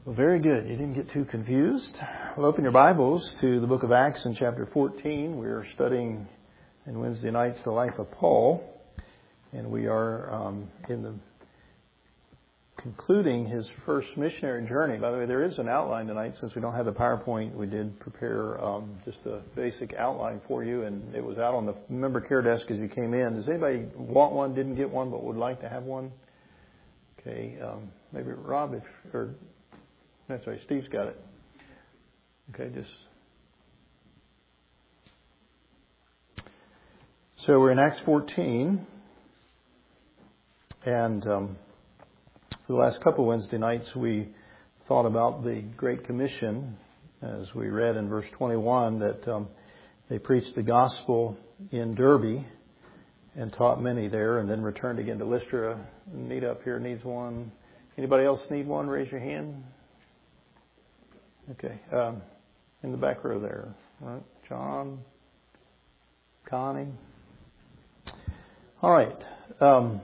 Well, very good. You didn't get too confused. Well, open your Bibles to the book of Acts in chapter 14. We are studying in Wednesday nights the life of Paul, and we are concluding his first missionary journey. By the way, there is an outline tonight. Since we don't have the PowerPoint, we did prepare just a basic outline for you, and it was out on the member care desk as you came in. Does anybody want one, didn't get one, but would like to have one? Okay, maybe Rob, that's right, Steve's got it. Okay, So we're in Acts 14, and for the last couple of Wednesday nights we thought about the Great Commission, as we read in verse 21 that they preached the gospel in Derbe and taught many there, and then returned again to Lystra. Need up here needs one. Anybody else need one? Raise your hand. Okay, in the back row there. All right, John, Connie. All right. By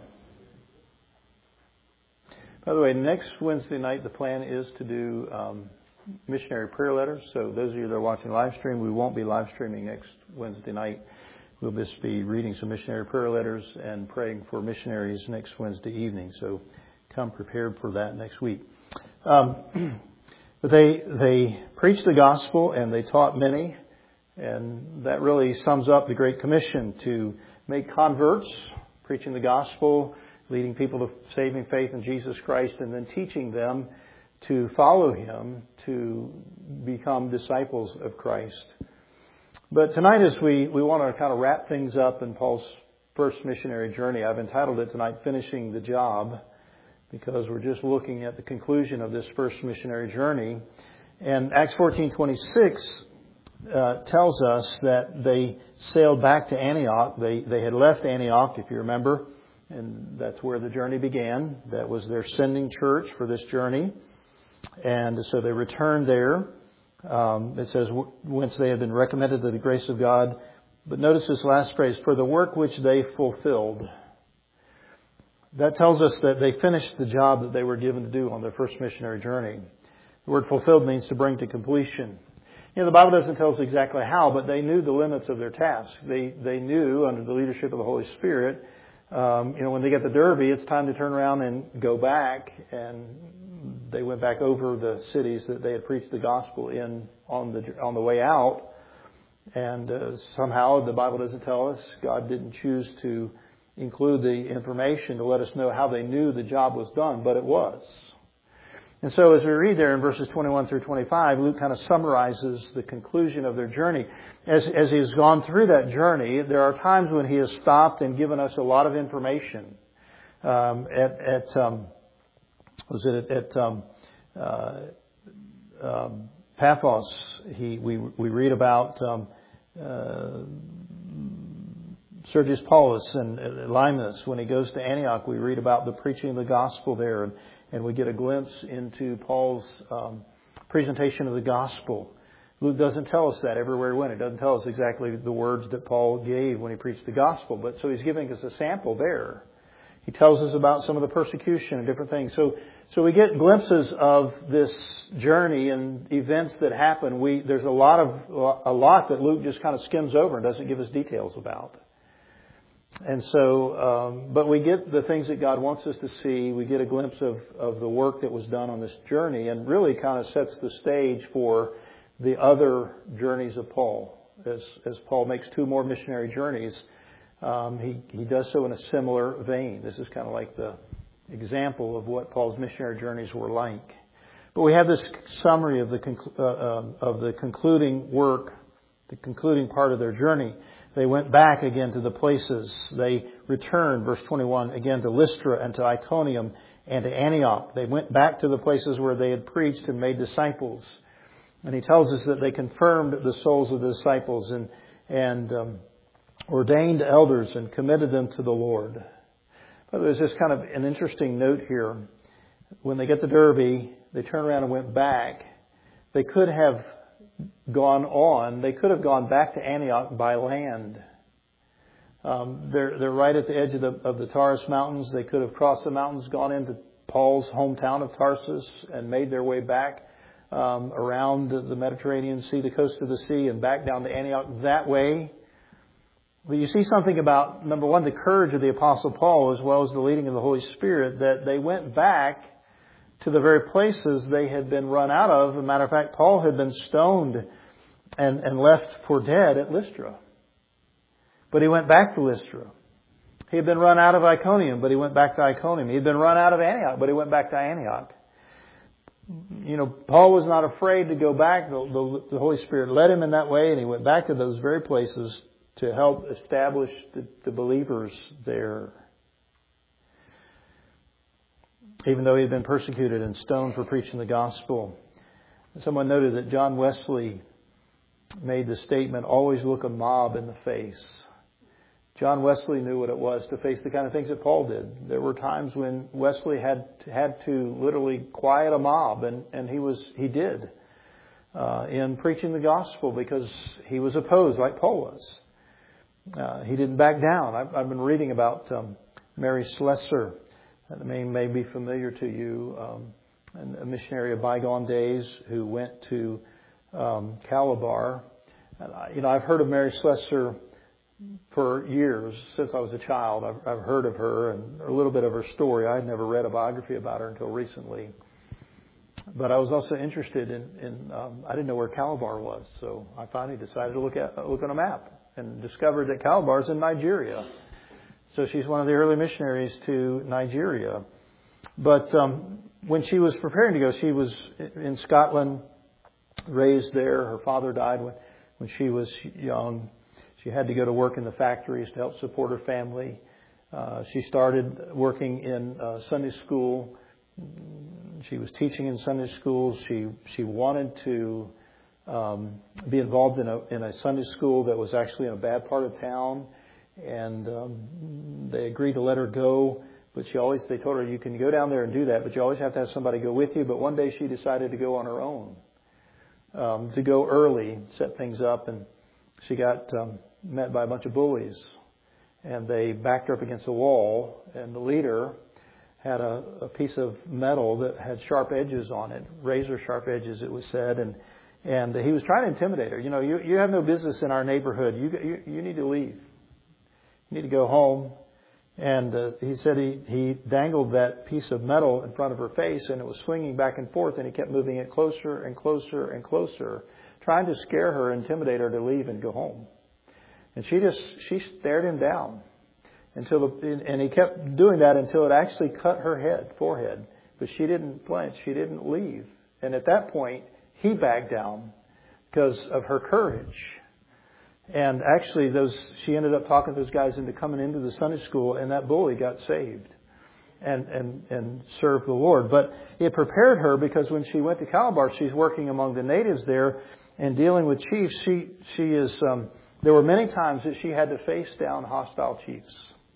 the way, next Wednesday night the plan is to do missionary prayer letters. So those of you that are watching live stream, we won't be live streaming next Wednesday night. We'll just be reading some missionary prayer letters and praying for missionaries next Wednesday evening. So come prepared for that next week. But they preached the gospel and they taught many, and that really sums up the Great Commission to make converts, preaching the gospel, leading people to saving faith in Jesus Christ, and then teaching them to follow Him, to become disciples of Christ. But tonight, as we want to kind of wrap things up in Paul's first missionary journey, I've entitled it tonight, Finishing the Job, because we're just looking at the conclusion of this first missionary journey. And Acts 14:26 tells us that they sailed back to Antioch. They had left Antioch, if you remember, and that's where the journey began. That was their sending church for this journey. And so they returned there. It says, whence they had been recommended to the grace of God. But notice this last phrase, for the work which they fulfilled. That tells us that they finished the job that they were given to do on their first missionary journey. The word fulfilled means to bring to completion. You know, the Bible doesn't tell us exactly how, but they knew the limits of their task. They knew, under the leadership of the Holy Spirit, when they get to Derbe, it's time to turn around and go back. And they went back over the cities that they had preached the gospel in on the way out. And somehow, the Bible doesn't tell us, God didn't choose to include the information to let us know how they knew the job was done, but it was. And so as we read there in verses 21 through 25, Luke kind of summarizes the conclusion of their journey. As he's gone through that journey, there are times when he has stopped and given us a lot of information. At Paphos, we read about Sergius Paulus and Elymas. When he goes to Antioch, we read about the preaching of the gospel there, and we get a glimpse into Paul's presentation of the gospel. Luke doesn't tell us that everywhere he went. It doesn't tell us exactly the words that Paul gave when he preached the gospel, but so he's giving us a sample there. He tells us about some of the persecution and different things. So we get glimpses of this journey and events that happen. There's a lot that Luke just kind of skims over and doesn't give us details about. And so, but we get the things that God wants us to see. We get a glimpse of the work that was done on this journey, and really kind of sets the stage for the other journeys of Paul. As Paul makes two more missionary journeys, he does so in a similar vein. This is kind of like the example of what Paul's missionary journeys were like. But we have this summary of the concluding work, the concluding part of their journey. They went back again to the places. They returned, verse 21, again to Lystra and to Iconium and to Antioch. They went back to the places where they had preached and made disciples. And he tells us that they confirmed the souls of the disciples and ordained elders and committed them to the Lord. But there's just kind of an interesting note here. When they get to Derbe, they turn around and went back. They could have gone on. They could have gone back to Antioch by land. They're right at the edge of the Taurus Mountains. They could have crossed the mountains, gone into Paul's hometown of Tarsus and made their way back around the Mediterranean Sea, the coast of the sea, and back down to Antioch that way. But you see something about, number one, the courage of the Apostle Paul as well as the leading of the Holy Spirit, that they went back to the very places they had been run out of. As a matter of fact, Paul had been stoned and left for dead at Lystra. But he went back to Lystra. He had been run out of Iconium, but he went back to Iconium. He had been run out of Antioch, but he went back to Antioch. Paul was not afraid to go back. The Holy Spirit led him in that way, and he went back to those very places to help establish the believers there. Even though he had been persecuted and stoned for preaching the gospel. Someone noted that John Wesley made the statement, always look a mob in the face. John Wesley knew what it was to face the kind of things that Paul did. There were times when Wesley had to literally quiet a mob, and he did in preaching the gospel because he was opposed like Paul was. He didn't back down. I've been reading about Mary Slessor. The name may be familiar to you. A missionary of bygone days who went to Calabar. And, I've heard of Mary Slessor for years, since I was a child. I've heard of her and a little bit of her story. I had never read a biography about her until recently. But I was also interested in I didn't know where Calabar was. So I finally decided to look on a map and discovered that Calabar is in Nigeria. So she's one of the early missionaries to Nigeria. But when she was preparing to go, she was in Scotland, raised there. Her father died when she was young. She had to go to work in the factories to help support her family. She started working in Sunday school. She was teaching in Sunday school. She wanted to be involved in a Sunday school that was actually in a bad part of town. And they agreed to let her go. But they told her, you can go down there and do that, but you always have to have somebody go with you. But one day she decided to go on her own, to go early, set things up. And she got met by a bunch of bullies. And they backed her up against a wall. And the leader had a piece of metal that had sharp edges on it, razor sharp edges, it was said. And he was trying to intimidate her. You have no business in our neighborhood. You need to leave. You need to go home. And he said he dangled that piece of metal in front of her face, and it was swinging back and forth, and he kept moving it closer and closer and closer, trying to scare her, intimidate her to leave and go home. And she stared him down and he kept doing that until it actually cut her forehead. But she didn't flinch. She didn't leave. And at that point, he backed down because of her courage. And actually, she ended up talking those guys into coming into the Sunday school, and that bully got saved and served the Lord. But it prepared her because when she went to Calabar, she's working among the natives there and dealing with chiefs. There were many times that she had to face down hostile chiefs.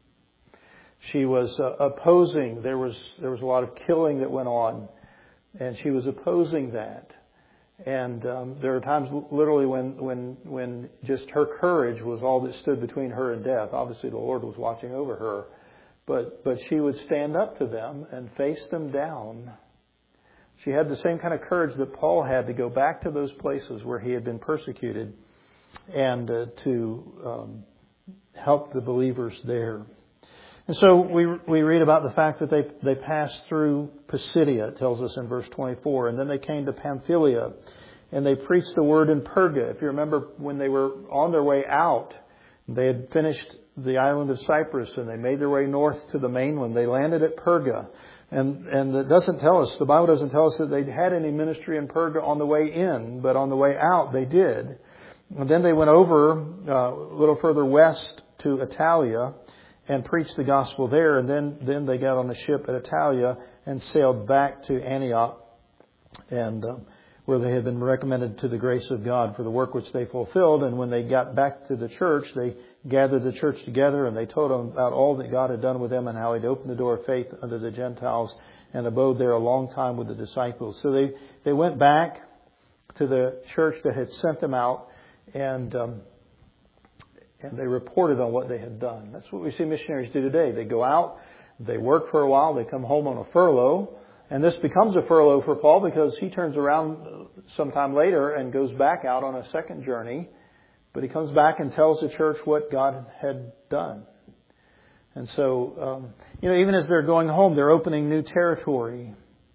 She was opposing. There was a lot of killing that went on, and she was opposing that. And there are times literally when just her courage was all that stood between her and death. Obviously, the Lord was watching over her. But she would stand up to them and face them down. She had the same kind of courage that Paul had to go back to those places where he had been persecuted and to help the believers there. And so we read about the fact that they passed through Pisidia, it tells us in verse 24, and then they came to Pamphylia, and they preached the word in Perga. If you remember, when they were on their way out, they had finished the island of Cyprus, and they made their way north to the mainland. They landed at Perga, and it doesn't tell us, the Bible doesn't tell us that they had any ministry in Perga on the way in, but on the way out they did. And then they went over a little further west to Italia and preached the gospel there. And then they got on the ship at Italia and sailed back to Antioch, and where they had been recommended to the grace of God for the work which they fulfilled. And when they got back to the church, they gathered the church together and they told them about all that God had done with them and how He'd opened the door of faith unto the Gentiles, and abode there a long time with the disciples. So they went back to the church that had sent them out, and they reported on what they had done. That's what we see missionaries do today. They go out, They work for a while. They come home on a furlough. And this becomes a furlough for Paul because he turns around sometime later and goes back out on a second journey. But he comes back and tells the church what God had done. And so, even as they're going home, they're opening new territory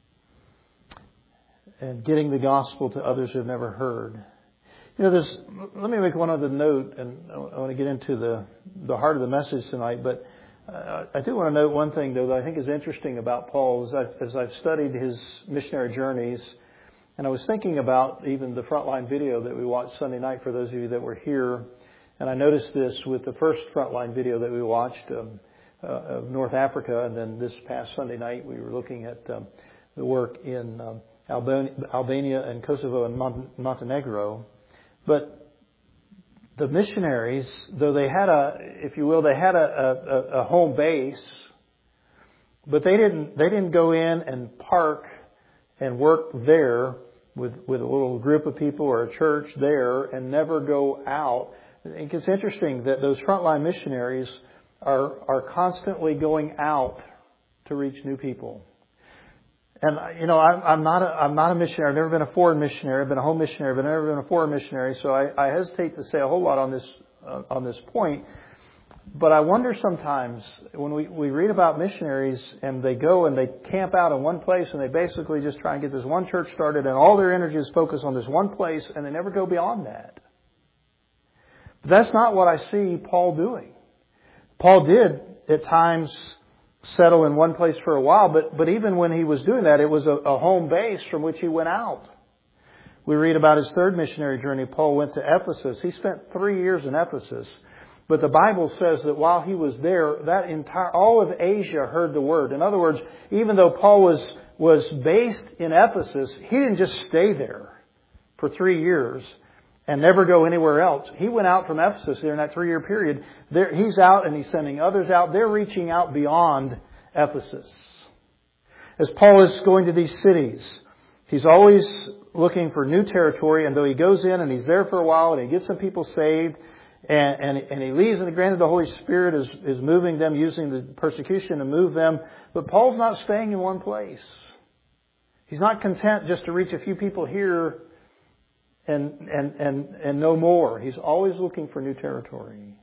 and getting the gospel to others who have never heard. Let me make one other note, and I want to get into the heart of the message tonight, but I do want to note one thing, though, that I think is interesting about Paul as I've studied his missionary journeys, and I was thinking about even the Frontline video that we watched Sunday night for those of you that were here, and I noticed this with the first Frontline video that we watched of North Africa, and then this past Sunday night we were looking at the work in Albania and Kosovo and Montenegro. But the missionaries, though they had a home base, but they didn't go in and park and work there with a little group of people or a church there and never go out. I think it's interesting that those frontline missionaries are constantly going out to reach new people. And I'm not a missionary. I've never been a foreign missionary. I've been a home missionary, but I've never been a foreign missionary. So I hesitate to say a whole lot on this point. But I wonder sometimes when we read about missionaries and they go and they camp out in one place and they basically just try and get this one church started and all their energy is focused on this one place and they never go beyond that. But that's not what I see Paul doing. Paul did at times settle in one place for a while, but even when he was doing that, it was a home base from which he went out. We read about his third missionary journey. Paul went to Ephesus. He spent 3 years in Ephesus. But the Bible says that while he was there, all of Asia heard the word. In other words, even though Paul was based in Ephesus, he didn't just stay there for 3 years and never go anywhere else. He went out from Ephesus during that 3-year period. He's out and he's sending others out. They're reaching out beyond Ephesus. As Paul is going to these cities, he's always looking for new territory. And though he goes in and he's there for a while and he gets some people saved and he leaves, and granted the Holy Spirit is moving them, using the persecution to move them. But Paul's not staying in one place. He's not content just to reach a few people here and no more. He's always looking for new territory.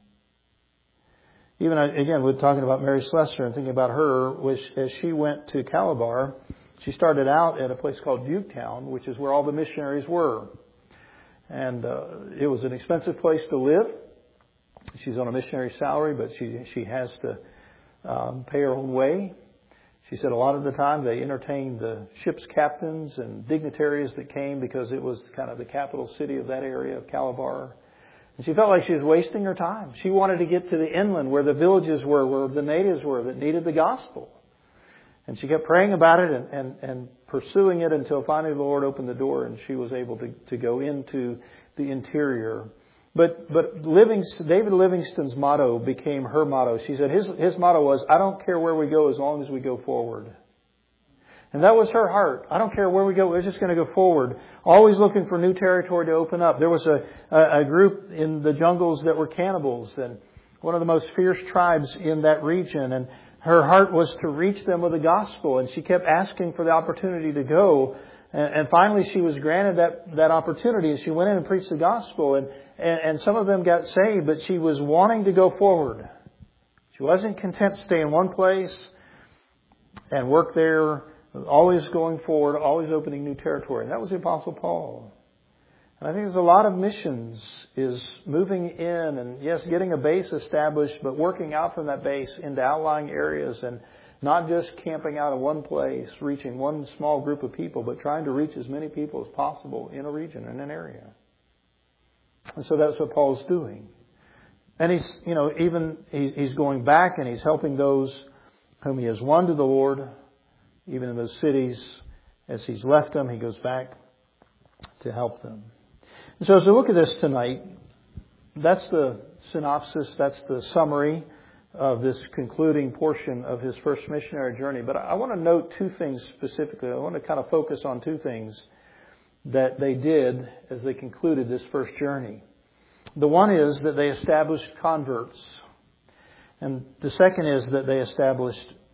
Even, again, we're talking about Mary Slessor and thinking about her, which as she went to Calabar, she started out at a place called Duketown, which is where all the missionaries were. And it was an expensive place to live. She's on a missionary salary, but she has to pay her own way. She said a lot of the time they entertained the ship's captains and dignitaries that came because it was kind of the capital city of that area of Calabar. And she felt like she was wasting her time. She wanted to get to the inland where the villages were, where the natives were that needed the gospel. And she kept praying about it and pursuing it until finally the Lord opened the door and she was able to go into the interior. But David Livingstone's motto became her motto. She said his motto was, I don't care where we go as long as we go forward. And that was her heart. I don't care where we go. We're just going to go forward. Always looking for new territory to open up. There was a group in the jungles that were cannibals and one of the most fierce tribes in that region. And her heart was to reach them with the gospel. And she kept asking for the opportunity to go. And finally she was granted that opportunity. And she went in and preached the gospel. And some of them got saved. But she was wanting to go forward. She wasn't content to stay in one place and work there. Always going forward, always opening new territory. And that was the Apostle Paul. And I think there's a lot of missions is moving in and, yes, getting a base established, but working out from that base into outlying areas and not just camping out in one place, reaching one small group of people, but trying to reach as many people as possible in a region, in an area. And so that's what Paul's doing. And he's going back and he's helping those whom he has won to the Lord. Even in those cities, as he's left them, he goes back to help them. And so as we look at this tonight, that's the synopsis, that's the summary of this concluding portion of his first missionary journey. But I want to note two things specifically. I want to kind of focus on two things that they did as they concluded this first journey. The one is that they established converts. And the second is that they established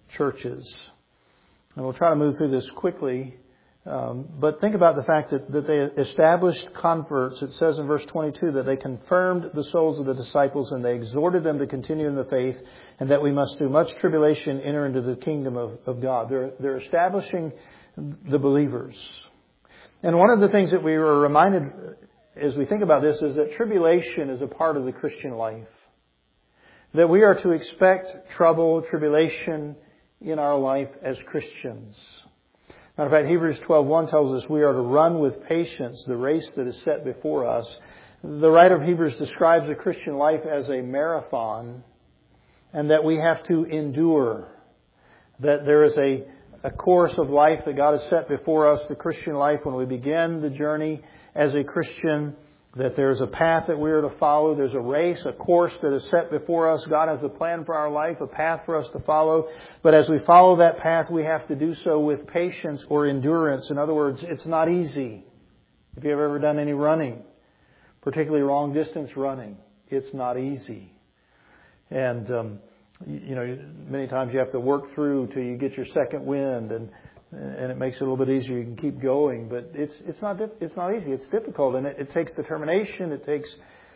churches. And we'll try to move through this quickly. But think about the fact that they established converts. It says in verse 22 that they confirmed the souls of the disciples and they exhorted them to continue in the faith and that we must through much tribulation enter into the kingdom of God. They're establishing the believers. And one of the things that we were reminded as we think about this is that tribulation is a part of the Christian life. That we are to expect trouble, tribulation in our life as Christians. Matter of fact, Hebrews 12:1 tells us we are to run with patience the race that is set before us. The writer of Hebrews describes the Christian life as a marathon and that we have to endure. That there is a course of life that God has set before us, the Christian life, when we begin the journey as a Christian, that there's a path that we are to follow. There's a race, a course that is set before us. God has a plan for our life, a path for us to follow. But as we follow that path, we have to do so with patience or endurance. In other words, it's not easy. If you've ever done any running, particularly long distance running, it's not easy. And, many times you have to work through till you get your second wind and it makes it a little bit easier. You can keep going, but it's not easy. It's difficult, and it takes determination. It takes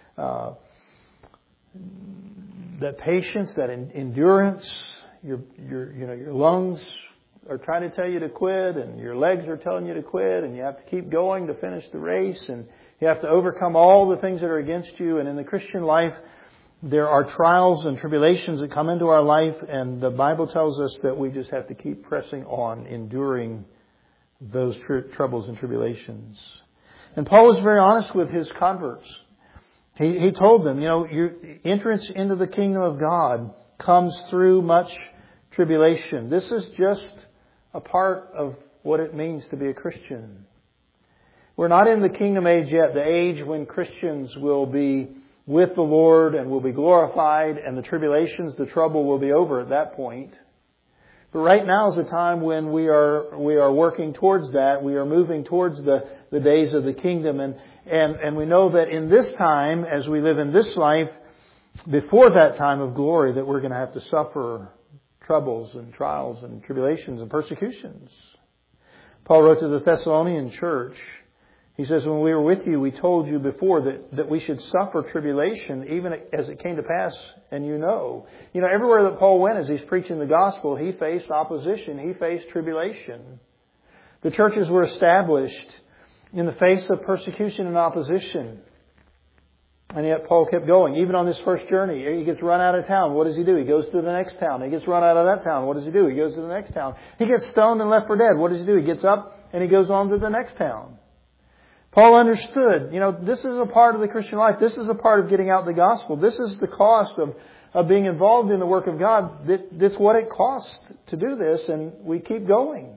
that patience, that endurance. Your lungs are trying to tell you to quit, and your legs are telling you to quit, and you have to keep going to finish the race, and you have to overcome all the things that are against you. And in the Christian life, there are trials and tribulations that come into our life, and the Bible tells us that we just have to keep pressing on, enduring those troubles and tribulations. And Paul was very honest with his converts. He told them, your entrance into the kingdom of God comes through much tribulation. This is just a part of what it means to be a Christian. We're not in the kingdom age yet, the age when Christians will be with the Lord and will be glorified, and the tribulations, the trouble will be over at that point. But right now is a time when we are working towards that. We are moving towards the days of the kingdom, and we know that in this time, as we live in this life, before that time of glory, that we're going to have to suffer troubles and trials and tribulations and persecutions. Paul wrote to the Thessalonian church. He says, when we were with you, we told you before that we should suffer tribulation, even as it came to pass, and everywhere that Paul went as he's preaching the gospel, he faced opposition, he faced tribulation. The churches were established in the face of persecution and opposition. And yet Paul kept going. Even on this first journey, he gets run out of town. What does he do? He goes to the next town. He gets run out of that town. What does he do? He goes to the next town. He gets stoned and left for dead. What does he do? He gets up and he goes on to the next town. Paul understood, this is a part of the Christian life. This is a part of getting out the gospel. This is the cost of being involved in the work of God. That's what it costs to do this, and we keep going.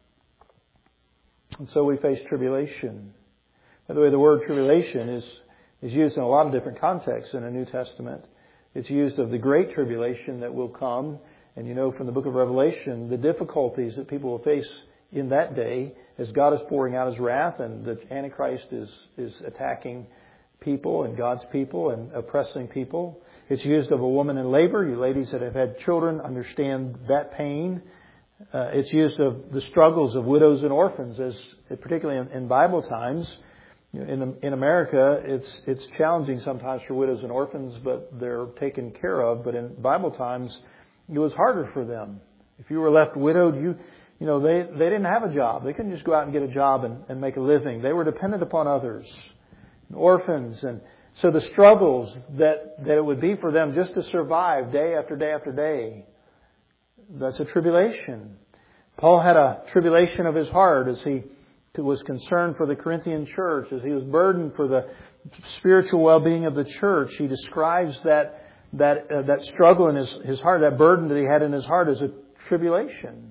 And so we face tribulation. By the way, the word tribulation is used in a lot of different contexts in the New Testament. It's used of the great tribulation that will come. And from the book of Revelation, the difficulties that people will face in that day as God is pouring out His wrath and the Antichrist is attacking people and God's people and oppressing people. It's used of a woman in labor. You ladies that have had children understand that pain. It's used of the struggles of widows and orphans, as particularly in Bible times. In America, it's challenging sometimes for widows and orphans, but they're taken care of. But in Bible times, it was harder for them. If you were left widowed, they didn't have a job. They couldn't just go out and get a job and make a living. They were dependent upon others, orphans. And so the struggles that it would be for them just to survive day after day after day, that's a tribulation. Paul had a tribulation of his heart as he was concerned for the Corinthian church, as he was burdened for the spiritual well-being of the church. He describes that struggle in his heart, that burden that he had in his heart, as a tribulation.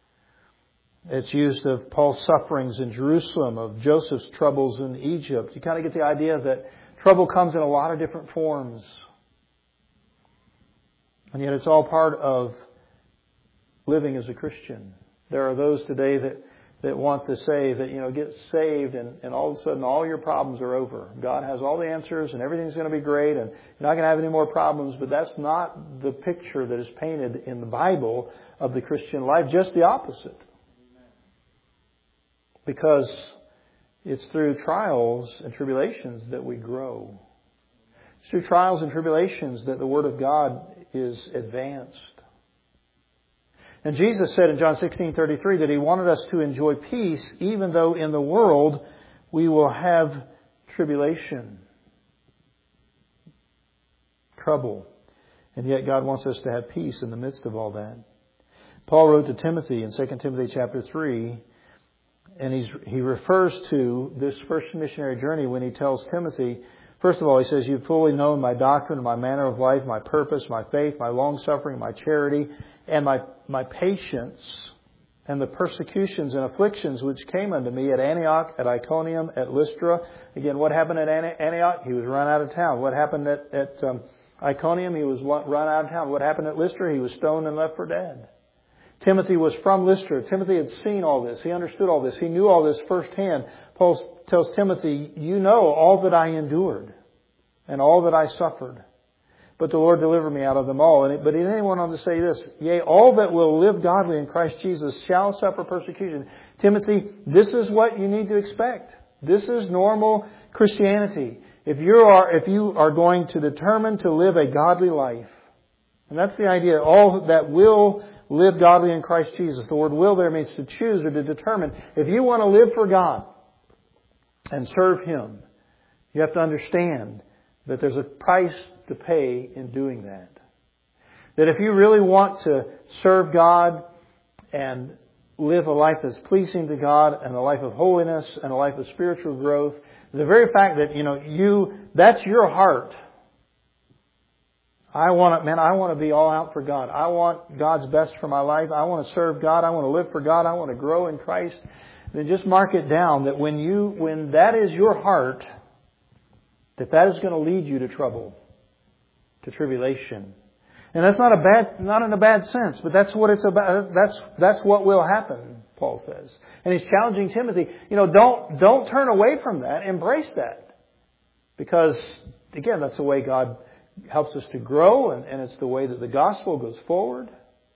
It's used of Paul's sufferings in Jerusalem, of Joseph's troubles in Egypt. You kind of get the idea that trouble comes in a lot of different forms. And yet it's all part of living as a Christian. There are those today that that want to say that, get saved and all of a sudden all your problems are over. God has all the answers and everything's going to be great and you're not going to have any more problems. But that's not the picture that is painted in the Bible of the Christian life. Just the opposite. Because it's through trials and tribulations that we grow. It's through trials and tribulations that the Word of God is advanced. And Jesus said in John 16:33 that He wanted us to enjoy peace even though in the world we will have tribulation, trouble. And yet God wants us to have peace in the midst of all that. Paul wrote to Timothy in 2 Timothy chapter 3, and he refers to this first missionary journey when he tells Timothy, first of all, he says, "You've fully known my doctrine, my manner of life, my purpose, my faith, my long-suffering, my charity, and my patience, and the persecutions and afflictions which came unto me at Antioch, at Iconium, at Lystra." Again, what happened at Antioch? He was run out of town. What happened at Iconium? He was run out of town. What happened at Lystra? He was stoned and left for dead. Timothy was from Lystra. Timothy had seen all this. He understood all this. He knew all this firsthand. Paul tells Timothy, "You know all that I endured and all that I suffered. But the Lord delivered me out of them all." But he didn't want to say this, "Yea, all that will live godly in Christ Jesus shall suffer persecution." Timothy, this is what you need to expect. This is normal Christianity. If you are going to determine to live a godly life, and that's the idea, all that will live godly in Christ Jesus. The word will there means to choose or to determine. If you want to live for God and serve Him, you have to understand that there's a price to pay in doing that. That if you really want to serve God and live a life that's pleasing to God and a life of holiness and a life of spiritual growth, the very fact that, that's your heart. I want to be all out for God. I want God's best for my life. I want to serve God. I want to live for God. I want to grow in Christ. Then just mark it down that when that is your heart, that is going to lead you to trouble, to tribulation. And that's not in a bad sense, but that's what it's about. That's what will happen, Paul says. And he's challenging Timothy, don't turn away from that. Embrace that. Because, again, that's the way God helps us to grow, and it's the way that the gospel goes forward.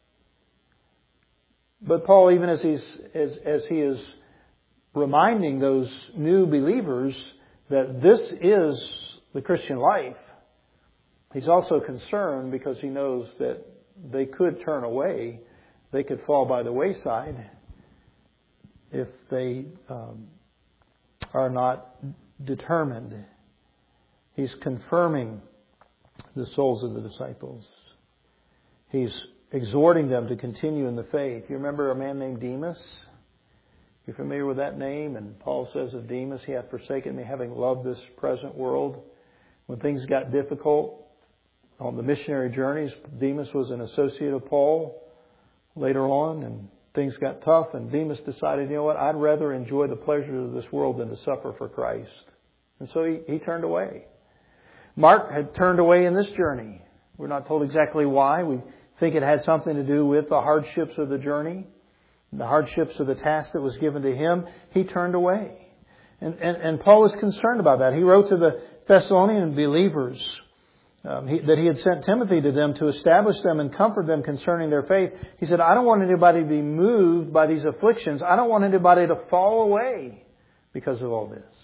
But Paul, even as he is reminding those new believers that this is the Christian life, he's also concerned because he knows that they could turn away, they could fall by the wayside if they are not determined. He's confirming the souls of the disciples. He's exhorting them to continue in the faith. You remember a man named Demas? You're familiar with that name? And Paul says of Demas, "He hath forsaken me, having loved this present world." When things got difficult on the missionary journeys, Demas was an associate of Paul later on, and things got tough, and Demas decided, I'd rather enjoy the pleasures of this world than to suffer for Christ. And so he turned away. Mark had turned away in this journey. We're not told exactly why. We think it had something to do with the hardships of the journey, the hardships of the task that was given to him. He turned away. And Paul was concerned about that. He wrote to the Thessalonian believers that he had sent Timothy to them to establish them and comfort them concerning their faith. He said, "I don't want anybody to be moved by these afflictions. I don't want anybody to fall away because of all this."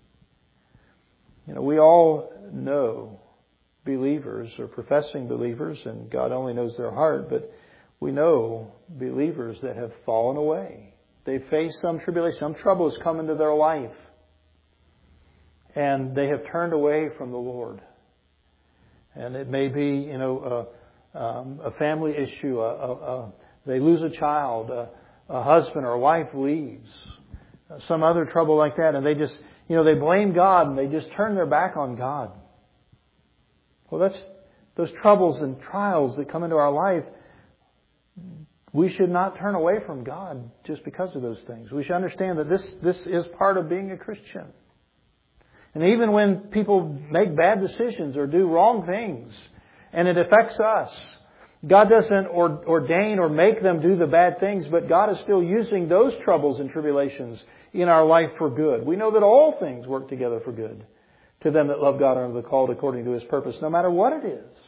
We all know believers or professing believers, and God only knows their heart, but we know believers that have fallen away. They face some tribulation, some trouble has come into their life, and they have turned away from the Lord. And it may be, a family issue. They lose a child, a husband or a wife leaves, some other trouble like that, and they just, they blame God and they just turn their back on God. Well, that's those troubles and trials that come into our life. We should not turn away from God just because of those things. We should understand that this is part of being a Christian. And even when people make bad decisions or do wrong things, and it affects us, God doesn't ordain or make them do the bad things, but God is still using those troubles and tribulations in our life for good. We know that all things work together for good to them that love God and are the called according to His purpose, no matter what it is.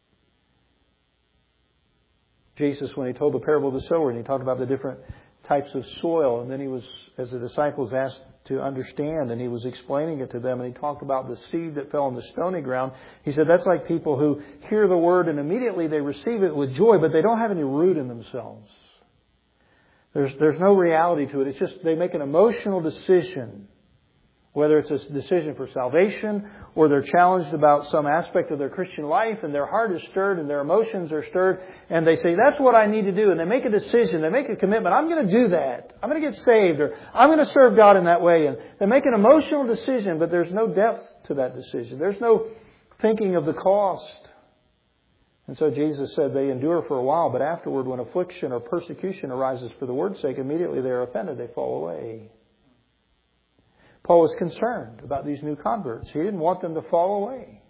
Jesus, when He told the parable of the sower, and He talked about the different types of soil, and then He was, as the disciples asked to understand, and He was explaining it to them, and He talked about the seed that fell on the stony ground. He said that's like people who hear the Word and immediately they receive it with joy, but they don't have any root in themselves. There's no reality to it. It's just they make an emotional decision, whether it's a decision for salvation or they're challenged about some aspect of their Christian life and their heart is stirred and their emotions are stirred and they say, that's what I need to do. And they make a decision. They make a commitment. I'm going to do that. I'm going to get saved, or I'm going to serve God in that way. And they make an emotional decision, but there's no depth to that decision. There's no thinking of the cost. And so Jesus said they endure for a while, but afterward when affliction or persecution arises for the word's sake, immediately they are offended. They fall away. Paul was concerned about these new converts. He didn't want them to fall away.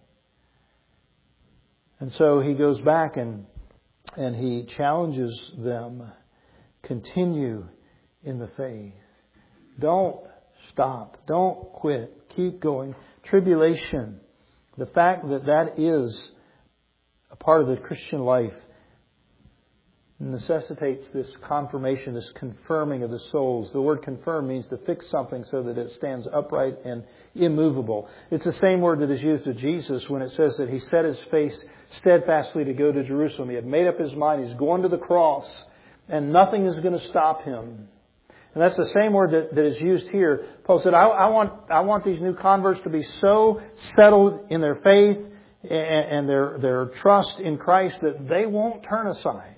And so he goes back and he challenges them. Continue in the faith. Don't stop. Don't quit. Keep going. Tribulation. The fact that that is a part of the Christian life necessitates this confirmation, this confirming of the souls. The word confirm means to fix something so that it stands upright and immovable. It's the same word that is used of Jesus when it says that He set His face steadfastly to go to Jerusalem. He had made up His mind. He's going to the cross and nothing is going to stop Him. And that's the same word that is used here. Paul said, I want these new converts to be so settled in their faith and their trust in Christ that they won't turn aside.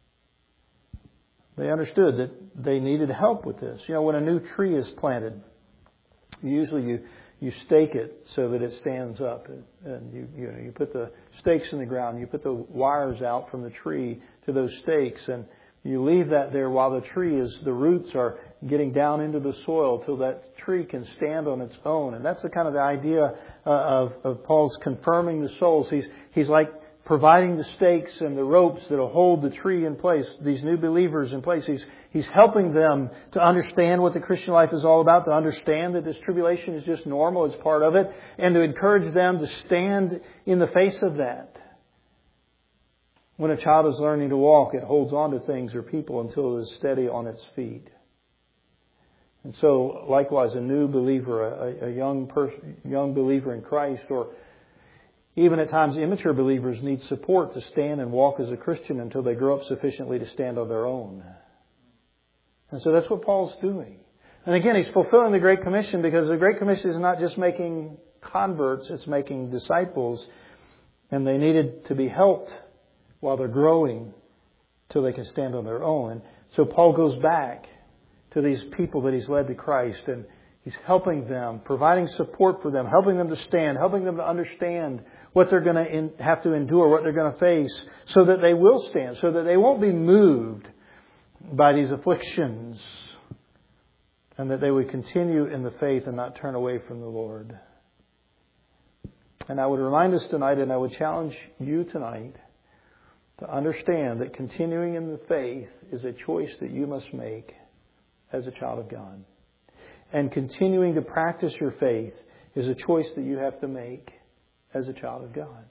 They understood that they needed help with this. You know, when a new tree is planted, usually you stake it so that it stands up, and you put the stakes in the ground, you put the wires out from the tree to those stakes, and you leave that there while the roots are getting down into the soil till that tree can stand on its own. And that's the kind of the idea of Paul's confirming the souls. He's like providing the stakes and the ropes that will hold the tree in place, these new believers in place. He's helping them to understand what the Christian life is all about, to understand that this tribulation is just normal, it's part of it, and to encourage them to stand in the face of that. When a child is learning to walk, it holds on to things or people until it is steady on its feet. And so, likewise, a new believer, a young believer in Christ, or even at times immature believers need support to stand and walk as a Christian until they grow up sufficiently to stand on their own. And so that's what Paul's doing. And again, he's fulfilling the Great Commission, because the Great Commission is not just making converts, it's making disciples. And they needed to be helped while they're growing till they can stand on their own. And so Paul goes back to these people that he's led to Christ, and he's helping them, providing support for them, helping them to stand, helping them to understand what they're going to have to endure, what they're going to face, so that they will stand, so that they won't be moved by these afflictions, and that they would continue in the faith and not turn away from the Lord. And I would remind us tonight, and I would challenge you tonight, to understand that continuing in the faith is a choice that you must make as a child of God. And continuing to practice your faith is a choice that you have to make as a child of God.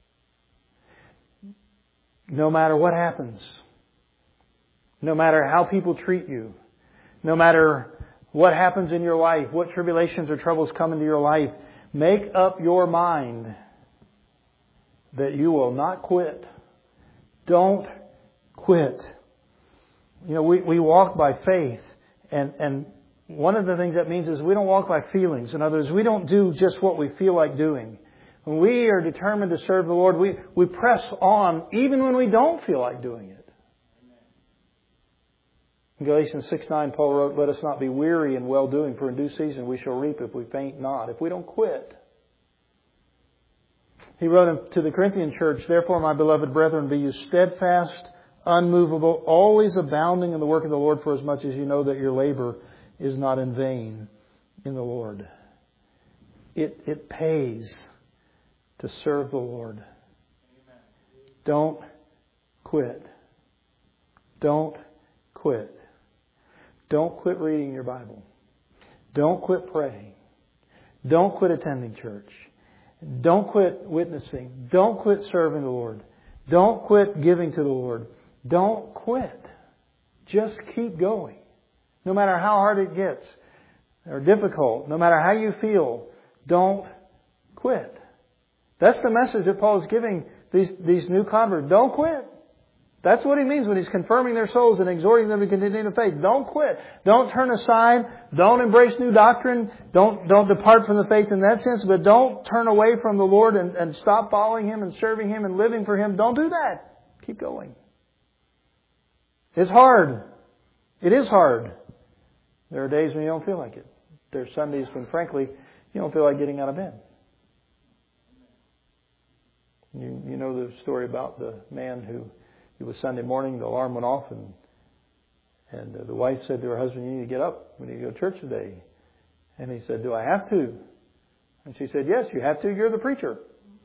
No matter what happens, no matter how people treat you, no matter what happens in your life, what tribulations or troubles come into your life, make up your mind that you will not quit. Don't quit. You know, we walk by faith, and one of the things that means is we don't walk by feelings. In other words, we don't do just what we feel like doing. When we are determined to serve the Lord, we press on even when we don't feel like doing it. In Galatians 6:9, Paul wrote, "Let us not be weary in well-doing, for in due season we shall reap if we faint not." If we don't quit. He wrote to the Corinthian church, "Therefore, my beloved brethren, be you steadfast, unmovable, always abounding in the work of the Lord, for as much as you know that your labor is not in vain in the Lord." It pays to serve the Lord. Don't quit. Don't quit. Don't quit reading your Bible. Don't quit praying. Don't quit attending church. Don't quit witnessing. Don't quit serving the Lord. Don't quit giving to the Lord. Don't quit. Just keep going. No matter how hard it gets or difficult, no matter how you feel, don't quit. That's the message that Paul is giving these new converts. Don't quit. That's what he means when he's confirming their souls and exhorting them to continue in faith. Don't quit. Don't turn aside. Don't embrace new doctrine. Don't depart from the faith in that sense. But don't turn away from the Lord and stop following Him and serving Him and living for Him. Don't do that. Keep going. It's hard. It is hard. There are days when you don't feel like it. There are Sundays when, frankly, you don't feel like getting out of bed. You know the story about the man who, it was Sunday morning, the alarm went off, and the wife said to her husband, "You need to get up. We need to go to church today." And he said, "Do I have to?" And she said, "Yes, you have to. You're the preacher."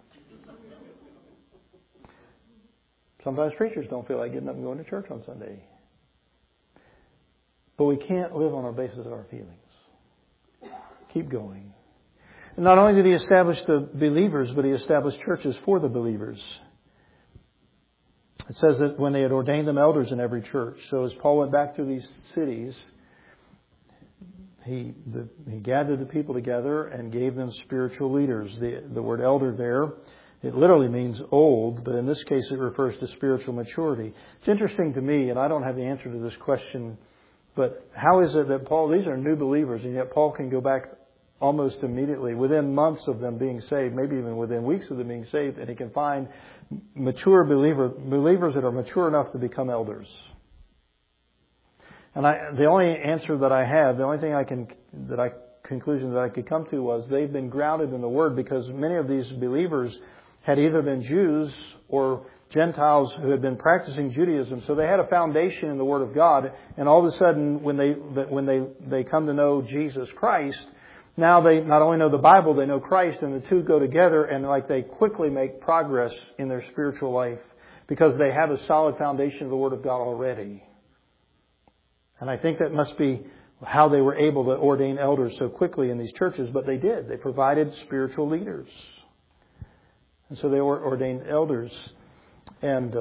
Sometimes preachers don't feel like getting up and going to church on Sunday. But we can't live on our basis of our feelings. Keep going. And not only did He establish the believers, but He established churches for the believers. It says that when they had ordained them elders in every church. So as Paul went back to these cities, he gathered the people together and gave them spiritual leaders. The word elder there, it literally means old, but in this case it refers to spiritual maturity. It's interesting to me, and I don't have the answer to this question, but how is it that these are new believers, and yet Paul can go back almost immediately, within months of them being saved, maybe even within weeks of them being saved, and he can find mature believers that are mature enough to become elders. And the only answer that I have, the only thing conclusion that I could come to was they've been grounded in the Word, because many of these believers had either been Jews or Gentiles who had been practicing Judaism. So they had a foundation in the Word of God, and all of a sudden when they come to know Jesus Christ, now they not only know the Bible, they know Christ, and the two go together, and they quickly make progress in their spiritual life because they have a solid foundation of the Word of God already. And I think that must be how they were able to ordain elders so quickly in these churches, but they did. They provided spiritual leaders. And so they ordained elders, and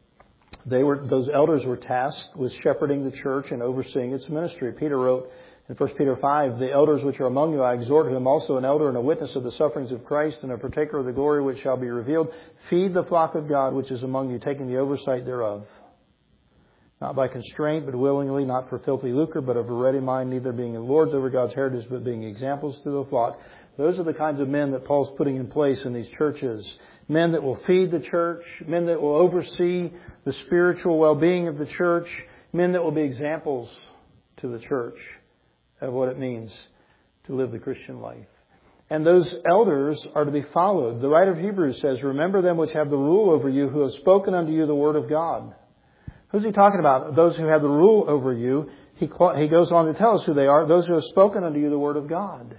those elders were tasked with shepherding the church and overseeing its ministry. Peter wrote in 1 Peter 5, "The elders which are among you, I exhort whom also an elder and a witness of the sufferings of Christ and a partaker of the glory which shall be revealed. Feed the flock of God which is among you, taking the oversight thereof. Not by constraint, but willingly, not for filthy lucre, but of a ready mind, neither being lords over God's heritage, but being examples to the flock." Those are the kinds of men that Paul's putting in place in these churches. Men that will feed the church, men that will oversee the spiritual well-being of the church, men that will be examples to the church of what it means to live the Christian life. And those elders are to be followed. The writer of Hebrews says, "Remember them which have the rule over you, who have spoken unto you the word of God." Who's he talking about? Those who have the rule over you. He goes on to tell us who they are. Those who have spoken unto you the word of God.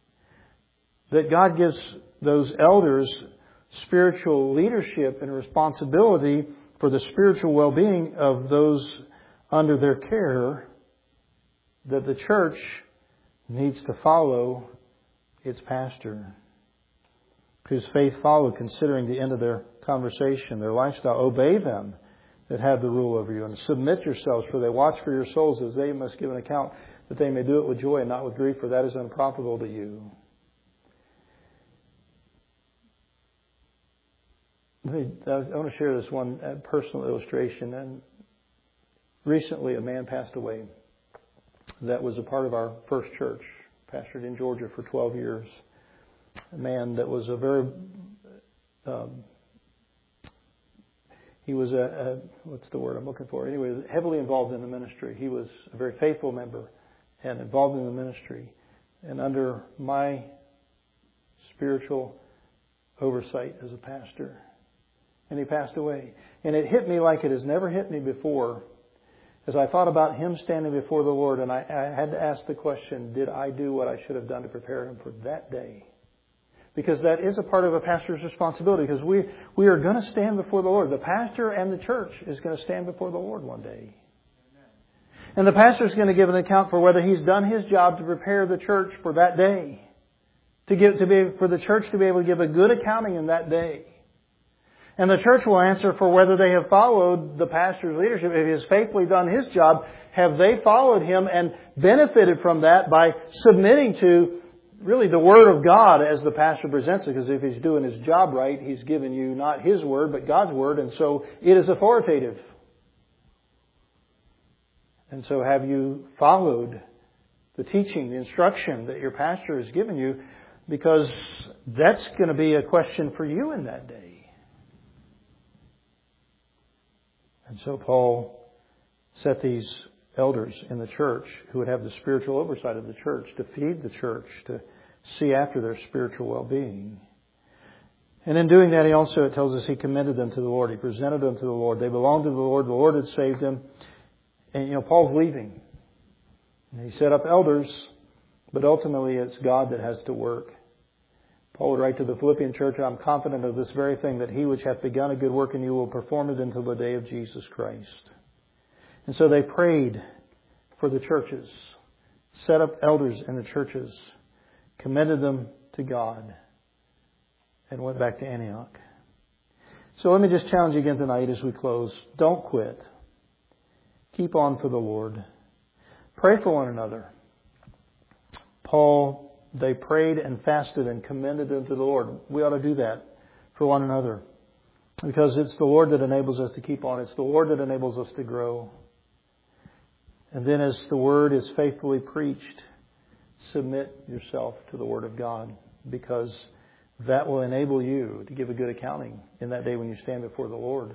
That God gives those elders spiritual leadership and responsibility for the spiritual well-being of those under their care, that the church needs to follow its pastor, whose faith follow, considering the end of their conversation, their lifestyle. Obey them that have the rule over you, and submit yourselves, for they watch for your souls, as they must give an account, that they may do it with joy and not with grief, for that is unprofitable to you. I want to share this one personal illustration. And recently a man passed away that was a part of our first church, pastored in Georgia for 12 years. A man that was he was what's the word I'm looking for? Anyway, heavily involved in the ministry. He was a very faithful member and involved in the ministry. And under my spiritual oversight as a pastor. And he passed away. And it hit me like it has never hit me before, as I thought about him standing before the Lord, and I had to ask the question, did I do what I should have done to prepare him for that day? Because that is a part of a pastor's responsibility. Because we are going to stand before the Lord. The pastor and the church is going to stand before the Lord one day. And the pastor is going to give an account for whether he's done his job to prepare the church for that day. For the church to be able to give a good accounting in that day. And the church will answer for whether they have followed the pastor's leadership. If he has faithfully done his job, have they followed him and benefited from that by submitting to really the Word of God as the pastor presents it? Because if he's doing his job right, he's given you not his Word, but God's Word. And so it is authoritative. And so have you followed the teaching, the instruction that your pastor has given you? Because that's going to be a question for you in that day. And so Paul set these elders in the church who would have the spiritual oversight of the church, to feed the church, to see after their spiritual well-being. And in doing that, he also, it tells us, he commended them to the Lord. He presented them to the Lord. They belonged to the Lord. The Lord had saved them. And, Paul's leaving. He set up elders, but ultimately it's God that has to work. Paul would write to the Philippian church, I'm confident of this very thing, that he which hath begun a good work in you will perform it until the day of Jesus Christ. And so they prayed for the churches, set up elders in the churches, commended them to God, and went back to Antioch. So let me just challenge you again tonight as we close. Don't quit. Keep on for the Lord. Pray for one another. They prayed and fasted and commended them to the Lord. We ought to do that for one another. Because it's the Lord that enables us to keep on. It's the Lord that enables us to grow. And then as the Word is faithfully preached, submit yourself to the Word of God. Because that will enable you to give a good accounting in that day when you stand before the Lord.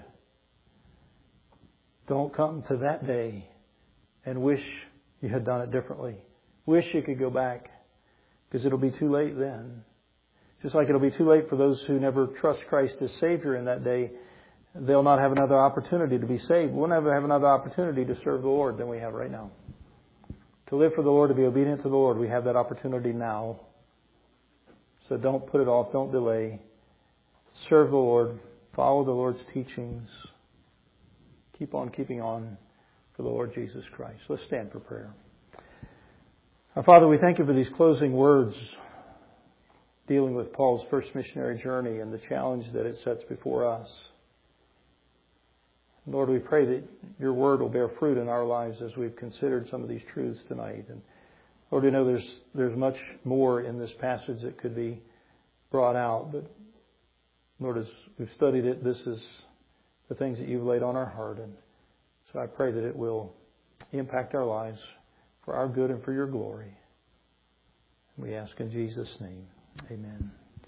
Don't come to that day and wish you had done it differently. Wish you could go back. Because it'll be too late then. Just like it'll be too late for those who never trust Christ as Savior in that day. They'll not have another opportunity to be saved. We'll never have another opportunity to serve the Lord than we have right now. To live for the Lord, to be obedient to the Lord, we have that opportunity now. So don't put it off. Don't delay. Serve the Lord. Follow the Lord's teachings. Keep on keeping on for the Lord Jesus Christ. Let's stand for prayer. Our Father, we thank you for these closing words dealing with Paul's first missionary journey and the challenge that it sets before us. Lord, we pray that your word will bear fruit in our lives as we've considered some of these truths tonight. And Lord, we know there's much more in this passage that could be brought out. But Lord, as we've studied it, this is the things that you've laid on our heart. And so I pray that it will impact our lives for our good and for your glory. We ask in Jesus' name. Amen.